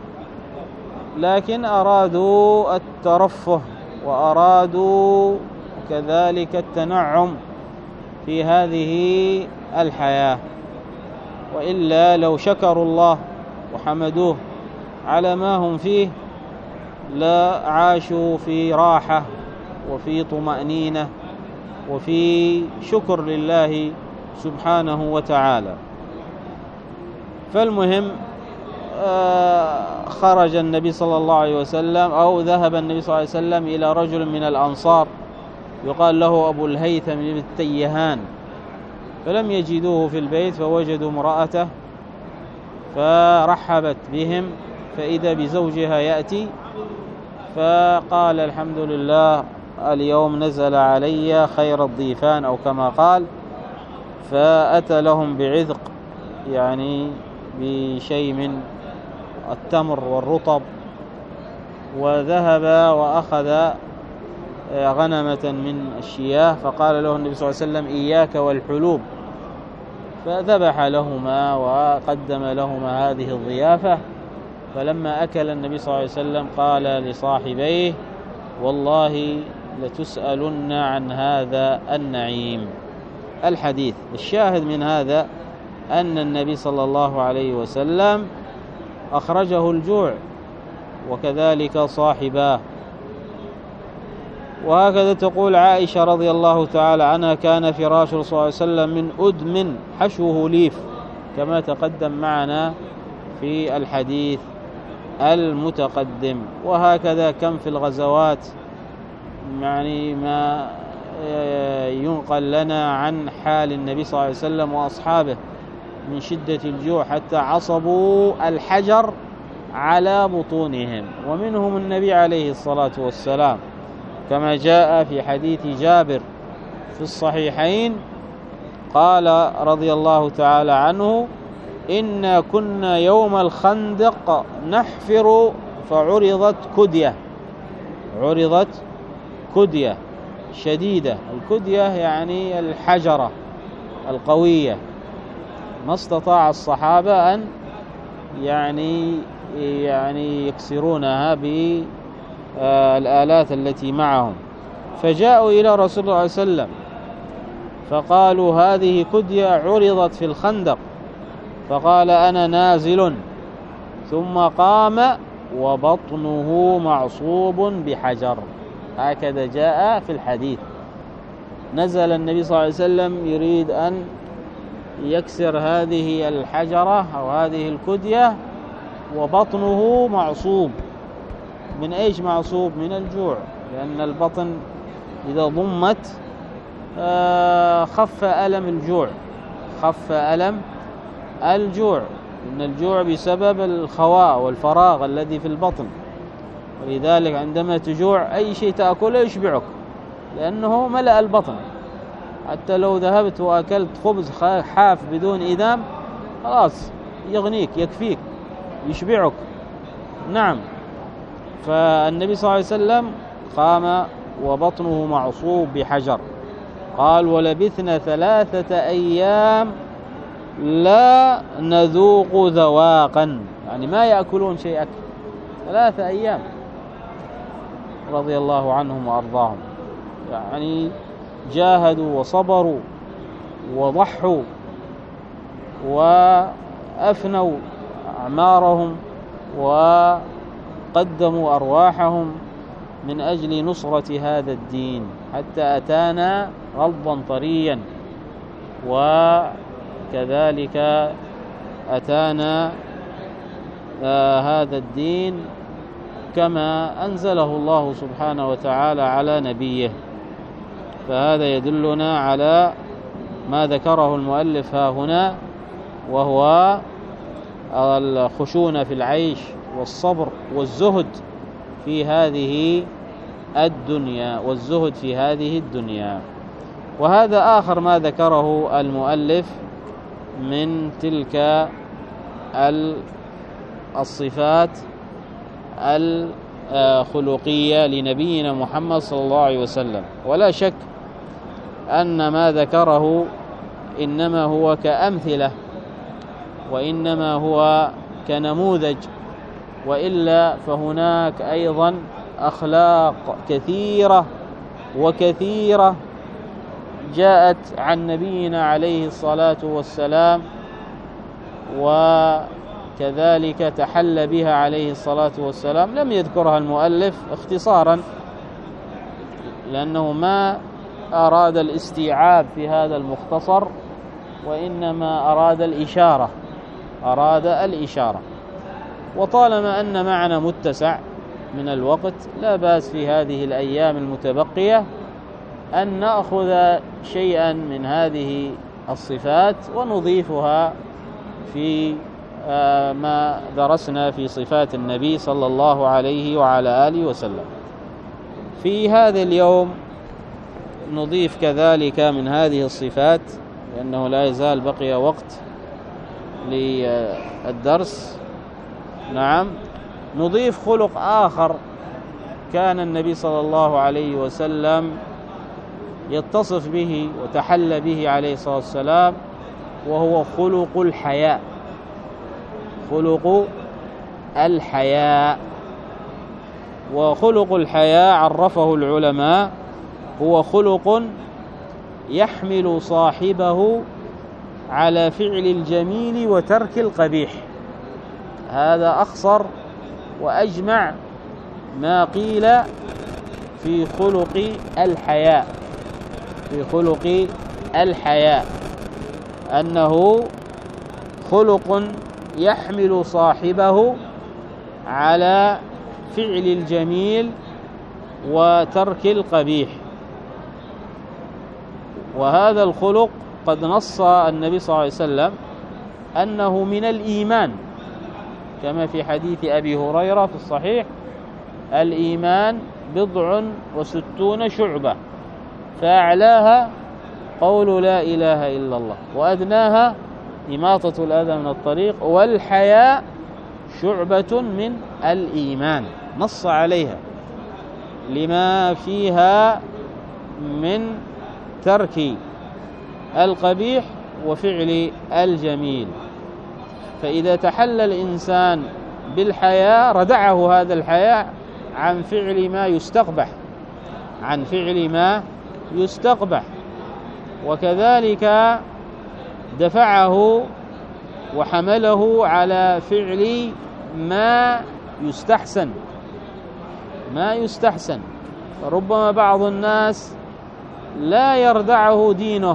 لكن أرادوا الترفه وأرادوا كذلك التنعم في هذه الحياة. وإلا لو شكروا الله وحمدوه على ما هم فيه لا عاشوا في راحة وفي طمأنينة وفي شكر لله سبحانه وتعالى. فالمهم خرج النبي صلى الله عليه وسلم أو ذهب النبي صلى الله عليه وسلم إلى رجل من الأنصار يقال له أبو الهيثم بن التيهان، فلم يجدوه في البيت فوجدوا امرأته فرحبت بهم، فإذا بزوجها يأتي فقال: الحمد لله اليوم نزل علي خير الضيفان أو كما قال. فأتى لهم بعذق يعني بشيء من التمر والرطب، وذهب وأخذ غنمة من الشياه، فقال له النبي صلى الله عليه وسلم: إياك والحلوب. فذبح لهما وقدم لهما هذه الضيافة. فلما أكل النبي صلى الله عليه وسلم قال لصاحبيه: والله لتسألن عن هذا النعيم. الحديث الشاهد من هذا أن النبي صلى الله عليه وسلم أخرجه الجوع وكذلك صاحباه. وهكذا تقول عائشة رضي الله تعالى عنها: كان فراش صلى الله عليه وسلم من أدم حشوه ليف، كما تقدم معنا في الحديث المتقدم. وهكذا كم في الغزوات يعني ما ينقل لنا عن حال النبي صلى الله عليه وسلم وأصحابه من شدة الجوع حتى عصبوا الحجر على بطونهم. ومنهم النبي عليه الصلاة والسلام كما جاء في حديث جابر في الصحيحين قال رضي الله تعالى عنه: إنا كنا يوم الخندق نحفر فعرضت كدية، عرضت كدية شديدة. الكدية يعني الحجرة القوية، ما استطاع الصحابة أن يعني يعني يكسرونها بالآلات التي معهم، فجاءوا إلى رسول الله صلى الله عليه وسلم فقالوا هذه كدية عرضت في الخندق، فقال أنا نازل، ثم قام وبطنه معصوب بحجر، هكذا جاء في الحديث. نزل النبي صلى الله عليه وسلم يريد أن يكسر هذه الحجرة أو هذه الكدية، وبطنه معصوب. من أيش معصوب؟ من الجوع، لأن البطن إذا ضمت خف ألم الجوع، خف ألم الجوع، إن الجوع بسبب الخواء والفراغ الذي في البطن، ولذلك عندما تجوع أي شيء تأكله يشبعك لأنه ملأ البطن. حتى لو ذهبت وأكلت خبز حاف بدون إدام خلاص يغنيك يكفيك يشبعك. نعم. فالنبي صلى الله عليه وسلم قام وبطنه معصوب بحجر. قال ولبثنا ثلاثة أيام لا نذوق ذواقا، يعني ما يأكلون شيء أكل ثلاثة أيام رضي الله عنهم وأرضاهم، يعني جاهدوا وصبروا وضحوا وأفنوا أعمارهم وقدموا أرواحهم من أجل نصرة هذا الدين، حتى أتانا غضا طريا، وكذلك أتانا آه هذا الدين كما أنزله الله سبحانه وتعالى على نبيه. فهذا يدلنا على ما ذكره المؤلف ها هنا، وهو الخشونة في العيش والصبر والزهد في هذه الدنيا، والزهد في هذه الدنيا. وهذا آخر ما ذكره المؤلف من تلك الصفات الخلقية لنبينا محمد صلى الله عليه وسلم. ولا شك أن ما ذكره إنما هو كأمثلة، وإنما هو كنموذج، وإلا فهناك أيضا أخلاق كثيرة وكثيرة جاءت عن نبينا عليه الصلاة والسلام، وكذلك تحل بها عليه الصلاة والسلام، لم يذكرها المؤلف اختصارا لأنه ما أراد الاستيعاب في هذا المختصر، وإنما أراد الإشارة أراد الإشارة وطالما أن معنا متسع من الوقت لا بأس في هذه الأيام المتبقية أن نأخذ شيئا من هذه الصفات ونضيفها في ما درسنا في صفات النبي صلى الله عليه وعلى آله وسلم. في هذا اليوم نضيف كذلك من هذه الصفات، لأنه لا يزال بقي وقت للدرس. نعم، نضيف خلق آخر كان النبي صلى الله عليه وسلم يتصف به وتحلى به عليه الصلاة والسلام، وهو خلق الحياء. خلق الحياء وخلق الحياء عرفه العلماء هو خلق يحمل صاحبه على فعل الجميل وترك القبيح. هذا أخصر وأجمع ما قيل في خلق الحياء في خلق الحياء أنه خلق يحمل صاحبه على فعل الجميل وترك القبيح. وهذا الخلق قد نص النبي صلى الله عليه وسلم أنه من الإيمان، كما في حديث أبي هريرة في الصحيح: الإيمان بضع وستون شعبة، فأعلاها قول لا إله إلا الله، وأدناها إماطة الأذى من الطريق، والحياء شعبة من الإيمان. نص عليها لما فيها من ترك القبيح وفعل الجميل. فإذا تحلى الإنسان بالحياء ردعه هذا الحياء عن فعل ما يستقبح عن فعل ما يستقبح وكذلك دفعه وحمله على فعل ما يستحسن ما يستحسن. فربما بعض الناس لا يردعه دينه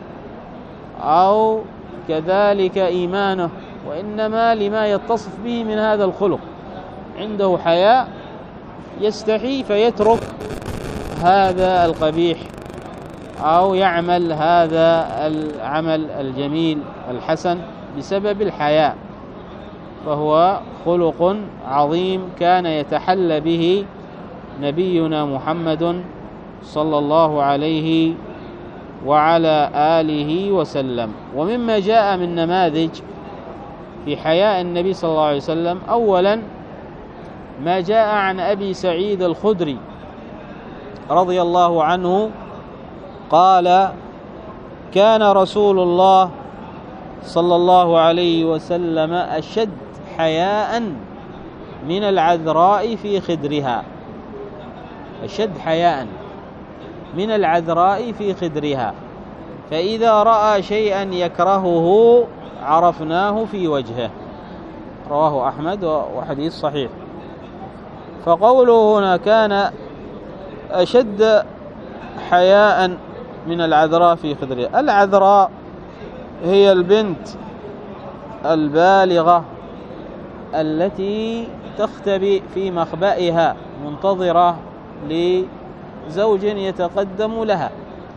أو كذلك إيمانه، وإنما لما يتصف به من هذا الخلق، عنده حياء يستحي فيترك هذا القبيح أو يعمل هذا العمل الجميل الحسن بسبب الحياء. فهو خلق عظيم كان يتحلى به نبينا محمد صلى الله عليه وعلى آله وسلم. ومما جاء من نماذج في حياء النبي صلى الله عليه وسلم، أولا ما جاء عن أبي سعيد الخدري رضي الله عنه قال: كان رسول الله صلى الله عليه وسلم أشد حياء من العذراء في خدرها أشد حياء من العذراء في خدرها فإذا رأى شيئا يكرهه عرفناه في وجهه. رواه أحمد وحديث صحيح. فقوله هنا كان أشد حياء من العذراء في خدرها، العذراء هي البنت البالغة التي تختبئ في مخبئها منتظرة لزوج يتقدم لها.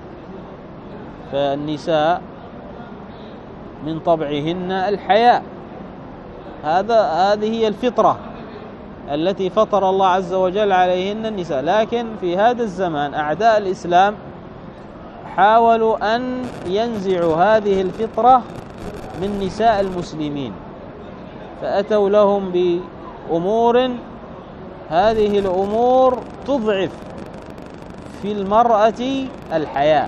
فالنساء من طبعهن الحياء، هذا هذه هي الفطرة التي فطر الله عز وجل عليهن النساء. لكن في هذا الزمان أعداء الإسلام حاولوا أن ينزعوا هذه الفطرة من نساء المسلمين، فأتوا لهم بأمور هذه الأمور تضعف في المرأة الحياء،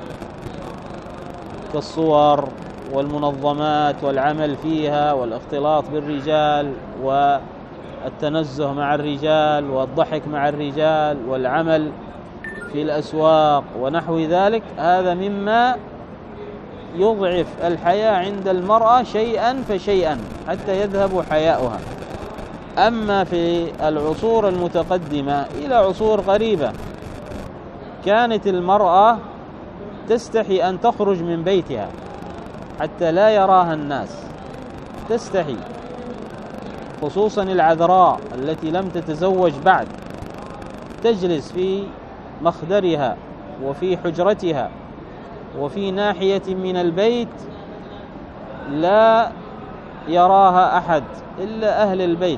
كالصور والمنظمات والعمل فيها والاختلاط بالرجال والتنزه مع الرجال والضحك مع الرجال والعمل في الأسواق ونحو ذلك. هذا مما يضعف الحياء عند المرأة شيئا فشيئا حتى يذهب حياؤها. أما في العصور المتقدمة إلى عصور قريبة كانت المرأة تستحي أن تخرج من بيتها حتى لا يراها الناس، تستحي، خصوصا العذراء التي لم تتزوج بعد، تجلس في مخدرها وفي حجرتها وفي ناحية من البيت لا يراها أحد إلا أهل البيت.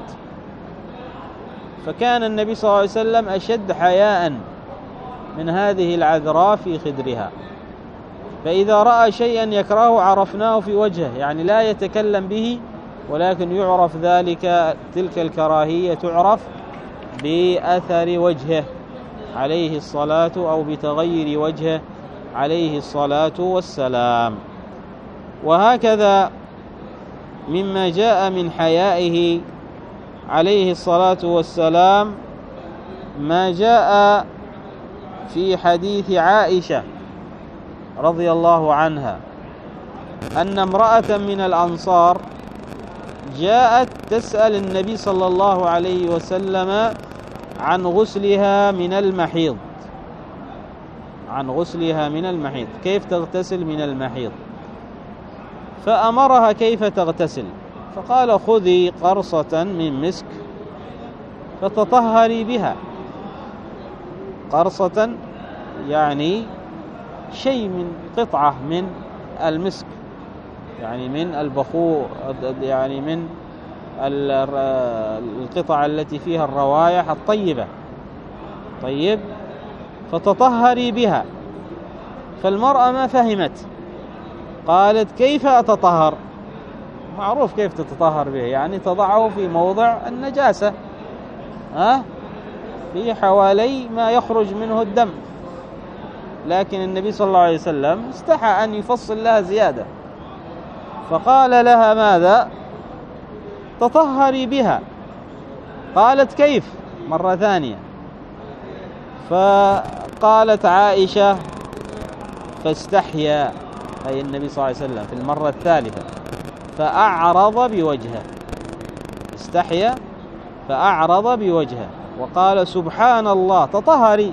فكان النبي صلى الله عليه وسلم أشد حياء من هذه العذراء في خدرها، فإذا رأى شيئا يكرهه عرفناه في وجهه، يعني لا يتكلم به ولكن يعرف ذلك، تلك الكراهية تعرف بأثر وجهه عليه الصلاة أو بتغير وجهه عليه الصلاة والسلام. وهكذا مما جاء من حيائه عليه الصلاة والسلام ما جاء في حديث عائشة رضي الله عنها أن امرأة من الأنصار جاءت تسأل النبي صلى الله عليه وسلم عن غسلها من المحيض عن غسلها من المحيض كيف تغتسل من المحيض، فأمرها كيف تغتسل، فقال: خذي قرصة من مسك فتطهري بها. قرصة يعني شيء من قطعة من المسك، يعني من البخور، يعني من القطع التي فيها الروائح الطيبة. طيب، فتطهري بها. فالمرأة ما فهمت، قالت: كيف أتطهر؟ معروف كيف تتطهر به، يعني تضعه في موضع النجاسة، ها في حوالي ما يخرج منه الدم، لكن النبي صلى الله عليه وسلم استحى أن يفصل لها زيادة، فقال لها ماذا؟ تطهري بها. قالت كيف؟ مرة ثانية. فقالت عائشة فاستحيا، أي النبي صلى الله عليه وسلم، في المرة الثالثة فأعرض بوجهه، استحيا فأعرض بوجهه وقال سبحان الله تطهري.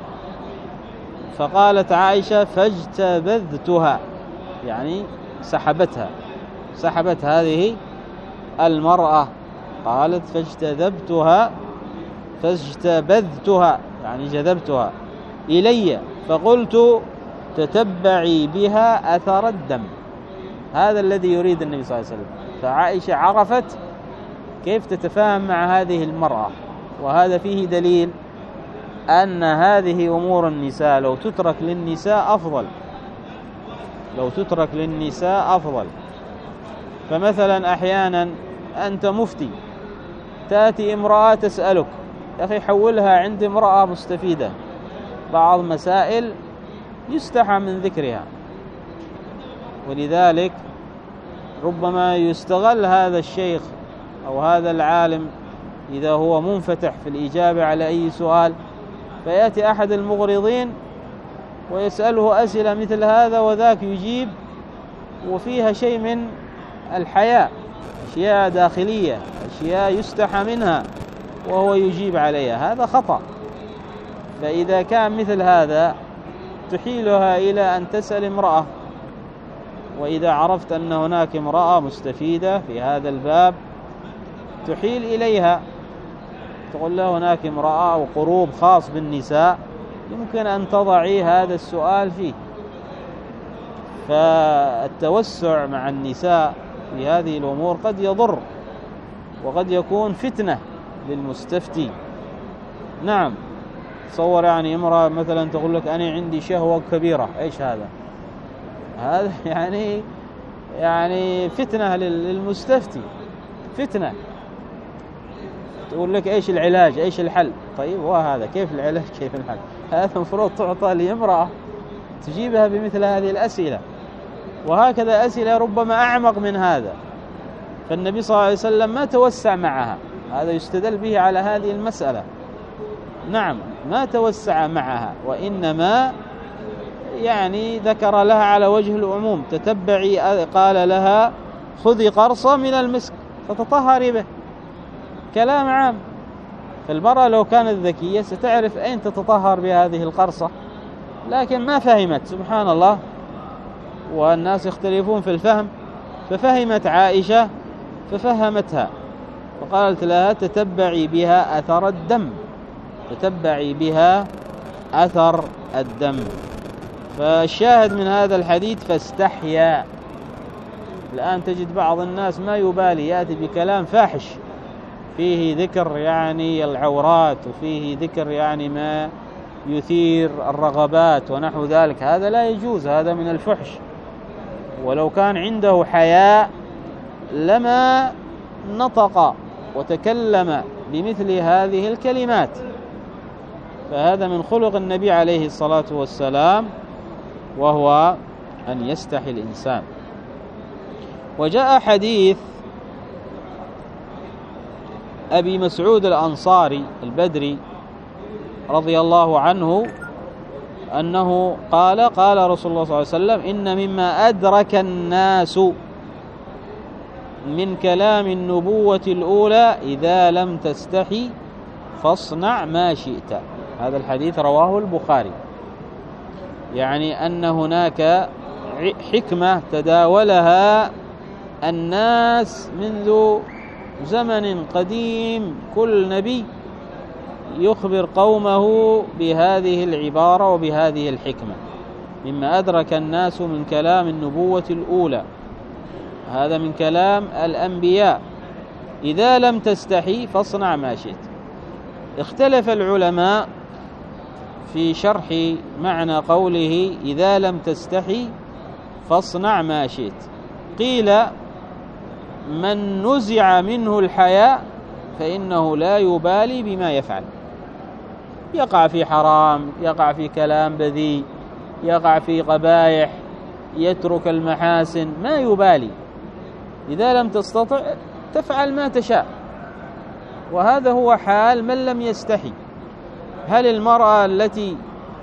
فقالت عائشة فاجتبذتها، يعني سحبتها، سحبت هذه المرأة. قالت فاجتذبتها فاجتبذتها يعني جذبتها إلي، فقلت تتبعي بها أثر الدم. هذا الذي يريد النبي صلى الله عليه وسلم. فعائشة عرفت كيف تتفاهم مع هذه المرأة، وهذا فيه دليل أن هذه أمور النساء لو تترك للنساء أفضل، لو تترك للنساء أفضل. فمثلا أحيانا أنت مفتي، تأتي امرأة تسألك، يا أخي حولها عند امرأة مستفيدة، بعض مسائل يستحى من ذكرها، ولذلك ربما يستغل هذا الشيخ أو هذا العالم إذا هو منفتح في الإجابة على أي سؤال، فيأتي أحد المغرضين ويسأله أسئلة مثل هذا وذاك يجيب وفيها شيء من الحياء، أشياء داخلية، أشياء يستحى منها وهو يجيب عليها، هذا خطأ. فإذا كان مثل هذا تحيلها إلى أن تسأل امرأة، وإذا عرفت أن هناك امرأة مستفيدة في هذا الباب تحيل إليها، تقول له هناك امرأة أو قروب خاص بالنساء يمكن أن تضعي هذا السؤال فيه. فالتوسع مع النساء في هذه الأمور قد يضر وقد يكون فتنة للمستفتي. نعم، تصور يعني امرأة مثلا تقول لك أنا عندي شهوة كبيرة، إيش هذا؟ هذا يعني يعني فتنة للمستفتي، فتنة. تقول لك إيش العلاج، إيش الحل؟ طيب وهذا كيف العلاج كيف الحل؟ هذا المفروض تعطى لامرأة تجيبها بمثل هذه الأسئلة، وهكذا أسئلة ربما أعمق من هذا. فالنبي صلى الله عليه وسلم ما توسع معها، هذا يستدل به على هذه المسألة. نعم، ما توسع معها، وإنما يعني ذكر لها على وجه العموم تتبعي، قال لها خذي قرصة من المسك فتطهري به، كلام عام. فالمرأة لو كانت ذكية ستعرف أين تتطهر بهذه القرصة، لكن ما فهمت، سبحان الله، والناس يختلفون في الفهم. ففهمت عائشة ففهمتها فقالت لها تتبعي بها أثر الدم، تتبعي بها أثر الدم. فالشاهد من هذا الحديث فاستحيا. الآن تجد بعض الناس ما يبالي، يأتي بكلام فاحش فيه ذكر يعني العورات وفيه ذكر يعني ما يثير الرغبات ونحو ذلك، هذا لا يجوز، هذا من الفحش. ولو كان عنده حياء لما نطق وتكلم بمثل هذه الكلمات. فهذا من خلق النبي عليه الصلاة والسلام، وهو أن يستحي الإنسان. وجاء حديث أبي مسعود الأنصاري البدري رضي الله عنه أنه قال قال رسول الله صلى الله عليه وسلم إن مما أدرك الناس من كلام النبوة الأولى إذا لم تستحي فاصنع ما شئت. هذا الحديث رواه البخاري، يعني أن هناك حكمة تداولها الناس منذ زمن قديم، كل نبي يخبر قومه بهذه العبارة وبهذه الحكمة. مما أدرك الناس من كلام النبوة الأولى، هذا من كلام الأنبياء، إذا لم تستحي فاصنع ما شئت. اختلف العلماء في شرح معنى قوله إذا لم تستحي فاصنع ما شئت. قيل من نزع منه الحياء فإنه لا يبالي بما يفعل، يقع في حرام، يقع في كلام بذيء، يقع في قبائح، يترك المحاسن، ما يبالي. إذا لم تستطع تفعل ما تشاء، وهذا هو حال من لم يستحي. هل المرأة التي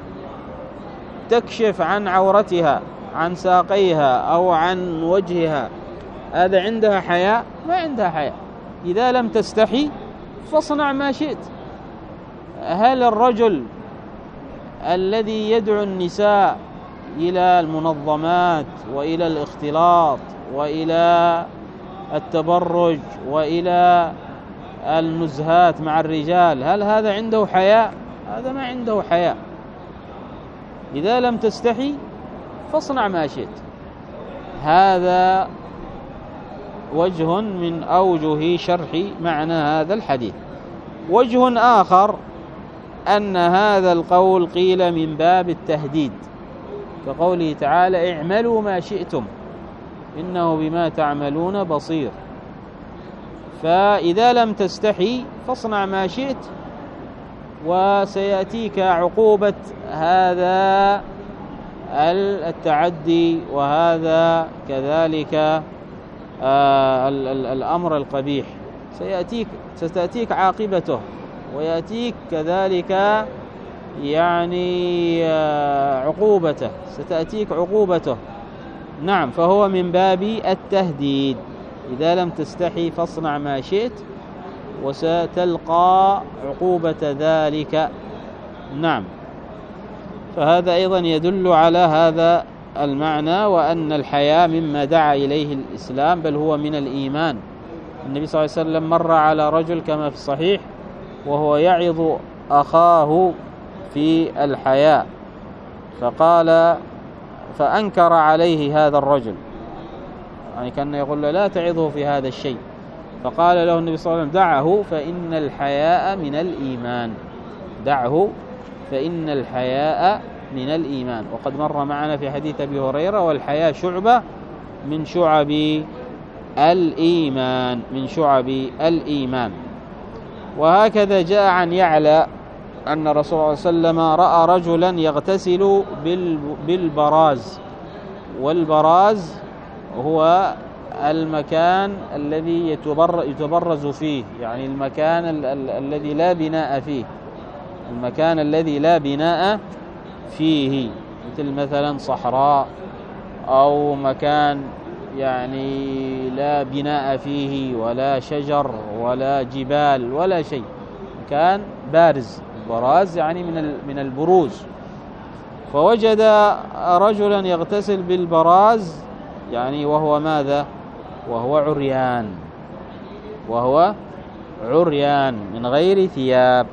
تكشف عن عورتها، عن ساقيها أو عن وجهها، هذا عندها حياء؟ ما عندها حياء. إذا لم تستحي فاصنع ما شئت. هل الرجل الذي يدعو النساء إلى المنظمات وإلى الاختلاط وإلى التبرج وإلى النزهات مع الرجال، هل هذا عنده حياء؟ هذا ما عنده حياء. إذا لم تستحي فاصنع ما شئت. هذا وجه من أوجه شرح معنى هذا الحديث. وجه آخر أن هذا القول قيل من باب التهديد، كقوله تعالى: اعملوا ما شئتم إنه بما تعملون بصير. فإذا لم تستحي فاصنع ما شئت، وسيأتيك عقوبة هذا التعدي وهذا كذلك الأمر القبيح، سيأتيك ستأتيك عاقبته، ويأتيك كذلك يعني عقوبته، ستأتيك عقوبته. نعم، فهو من باب التهديد. إذا لم تستحي فاصنع ما شئت وستلقى عقوبة ذلك. نعم، فهذا أيضا يدل على هذا المعنى، وأن الحياء مما دعا إليه الإسلام، بل هو من الإيمان. النبي صلى الله عليه وسلم مر على رجل كما في الصحيح وهو يعظ أخاه في الحياء، فقال فأنكر عليه هذا الرجل، يعني كان يقول له: لا تعظه في هذا الشيء. فقال له النبي صلى الله عليه وسلم: دعه فإن الحياء من الإيمان، دعه فإن الحياء من الإيمان. وقد مر معنا في حديث أبي هريرة: والحياء شعبة من شعب الإيمان، من شعب الإيمان. وهكذا جاء عن يعلى أن رسول الله صلى الله عليه وسلم رأى رجلا يغتسل بالبراز، والبراز هو المكان الذي يتبرز فيه، يعني المكان ال- ال- الذي لا بناء فيه، المكان الذي لا بناء فيه، مثل مثلا صحراء أو مكان يعني لا بناء فيه ولا شجر ولا جبال ولا شيء، مكان بارز. البراز يعني من من البروز. فوجد رجلا يغتسل بالبراز، يعني وهو ماذا؟ وهو عريان، وهو عريان من غير ثياب.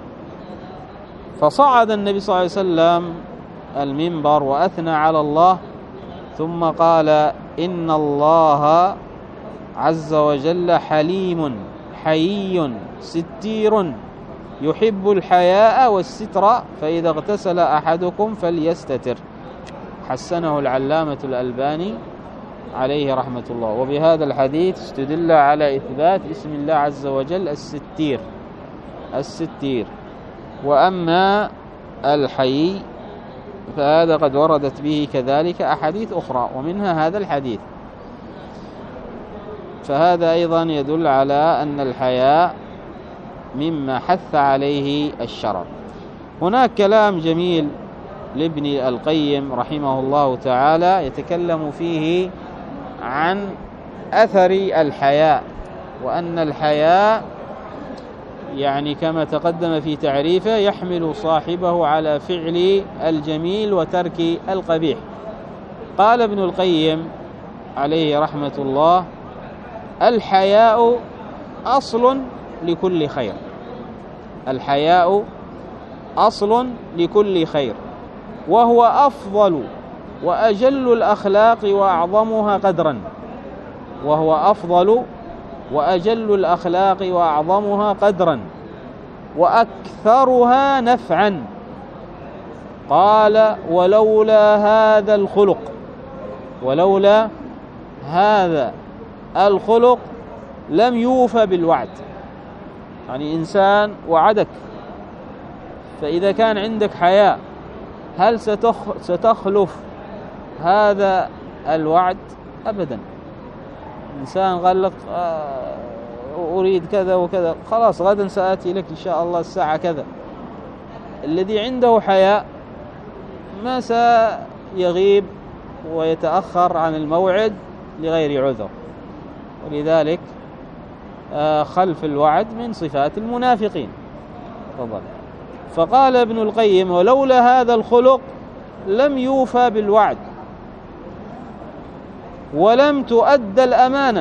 فصعد النبي صلى الله عليه وسلم المنبر وأثنى على الله، ثم قال: إن الله عز وجل حليم حيي ستير يحب الحياء والستر، فإذا اغتسل أحدكم فليستتر. حسنه العلامة الألباني عليه رحمة الله. وبهذا الحديث استدل على إثبات اسم الله عز وجل الستير، الستير. وأما الحي فهذا قد وردت به كذلك أحاديث أخرى، ومنها هذا الحديث. فهذا أيضا يدل على أن الحياء مما حث عليه الشرع. هناك كلام جميل لابن القيم رحمه الله تعالى يتكلم فيه عن أثر الحياء، وأن الحياء يعني كما تقدم في تعريفه يحمل صاحبه على فعل الجميل وترك القبيح. قال ابن القيم عليه رحمة الله: الحياء أصل لكل خير، الحياء أصل لكل خير، وهو أفضل وأجل الأخلاق وأعظمها قدرا، وهو أفضل وأجل الأخلاق وأعظمها قدرا وأكثرها نفعا. قال: ولولا هذا الخلق، ولولا هذا الخلق لم يوفى بالوعد. يعني إنسان وعدك، فإذا كان عندك حياء هل ستخلف هذا الوعد؟ أبدا. إنسان قال لك أريد كذا وكذا، خلاص غدا سآتي لك إن شاء الله الساعة كذا. الذي عنده حياء ما سيغيب ويتأخر عن الموعد لغير عذر، ولذلك خلف الوعد من صفات المنافقين. تفضل. فقال ابن القيم: ولولا هذا الخلق لم يوفى بالوعد ولم تؤدى الأمانة.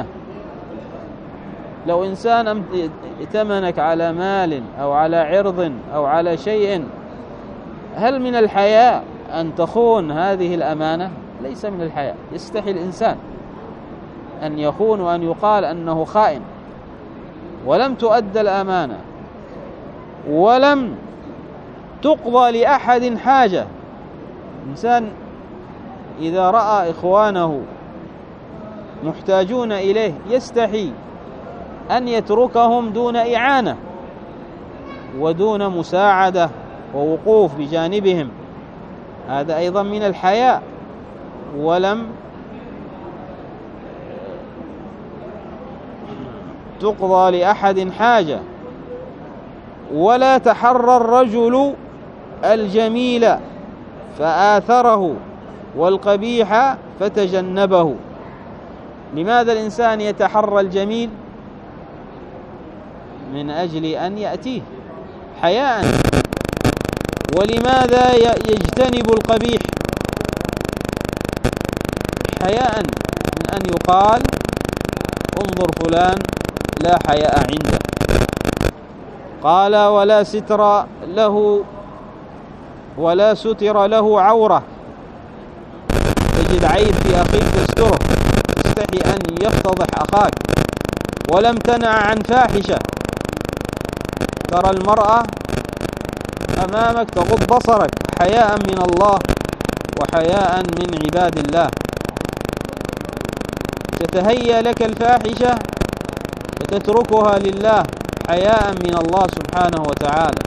لو إنسان ائتمنك على مال أو على عرض أو على شيء، هل من الحياء أن تخون هذه الأمانة؟ ليس من الحياء. يستحي الإنسان أن يخون وأن يقال أنه خائن. ولم تؤدى الأمانة ولم تقضى لأحد حاجة. إنسان إذا رأى إخوانه محتاجون إليه يستحي أن يتركهم دون إعانة ودون مساعدة ووقوف بجانبهم، هذا أيضا من الحياء. ولم تقضى لأحد حاجة. ولا تحرى الرجل الجميل فآثره والقبيح فتجنبه. لماذا الإنسان يتحرى الجميل؟ من أجل أن يأتيه حياء. ولماذا يجتنب القبيح؟ حياء من أن يقال انظر فلان لا حياء عنده. قال: ولا ستر له ولا ستر له عورة. تجد عيب في أخيك تستره، تستحي أن يفتضح أخاك. ولم تنع عن فاحشة. ترى المرأة أمامك تغض بصرك حياء من الله وحياء من عباد الله. تتهيأ لك الفاحشة فتتركها لله حياء من الله سبحانه وتعالى.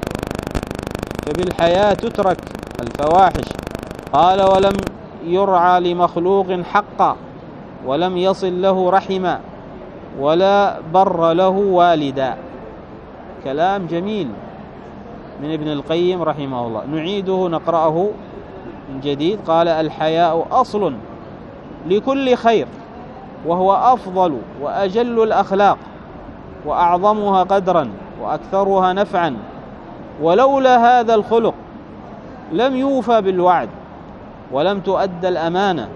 فبالحياء تترك الفواحش. قال: ولم يرعى لمخلوق حقا ولم يصل له رحما ولا بر له والدا. كلام جميل من ابن القيم رحمه الله. نعيده نقرأه من جديد. قال: الحياء أصل لكل خير، وهو أفضل وأجل الأخلاق وأعظمها قدرا وأكثرها نفعا. ولولا هذا الخلق لم يوفى بالوعد ولم تؤدى الأمانة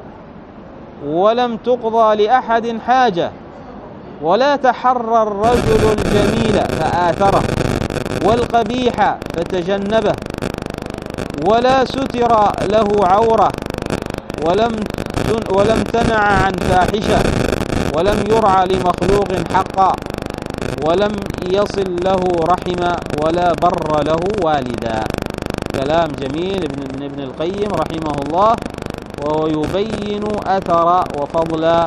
ولم تقضى لأحد حاجة. ولا تحرى الرجل الجميل فآثره والقبيح فتجنبه. ولا ستر له عورة ولم ولم تنع عن فاحشة. ولم يرعى لمخلوق حقا ولم يصل له رحما ولا بر له والدا. كلام جميل من ابن القيم رحمه الله، وهو يبين أثر وفضل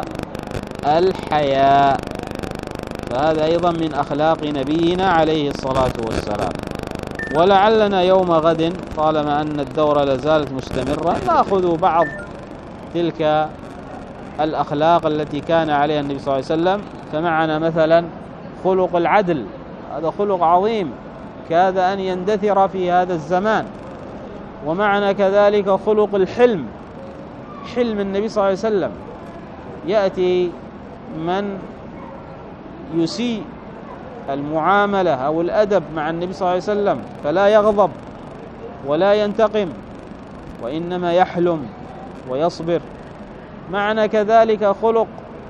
الحياء. فهذا أيضا من أخلاق نبينا عليه الصلاة والسلام. ولعلنا يوم غد طالما أن الدورة لازالت مستمرة نأخذ بعض تلك الأخلاق التي كان عليها النبي صلى الله عليه وسلم. فمعنا مثلا خلق العدل، هذا خلق عظيم كاد أن يندثر في هذا الزمان. ومعنا كذلك خلق الحلم، حلم النبي صلى الله عليه وسلم. يأتي من يسيء المعاملة أو الأدب مع النبي صلى الله عليه وسلم فلا يغضب ولا ينتقم، وإنما يحلم ويصبر. معنا كذلك خلق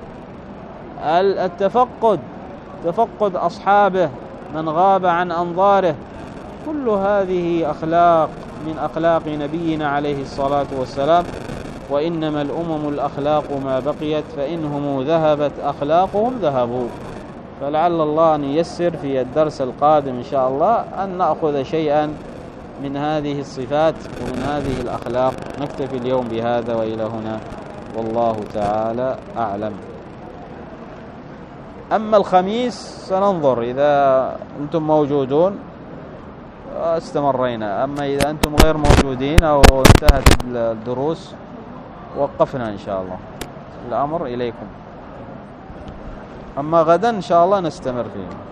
التفقد، تفقد أصحابه من غاب عن أنظاره. كل هذه أخلاق من أخلاق نبينا عليه الصلاة والسلام. وإنما الأمم الأخلاق ما بقيت، فإنهم ذهبت أخلاقهم ذهبوا. فلعل الله أن ييسر في الدرس القادم إن شاء الله أن نأخذ شيئا من هذه الصفات ومن هذه الأخلاق. نكتفي اليوم بهذا وإلى هنا، والله تعالى أعلم. أما الخميس سننظر إذا أنتم موجودون استمرينا. أما إذا أنتم غير موجودين أو انتهت الدروس وقفنا إن شاء الله. الأمر إليكم. أما غدا إن شاء الله نستمر فيه.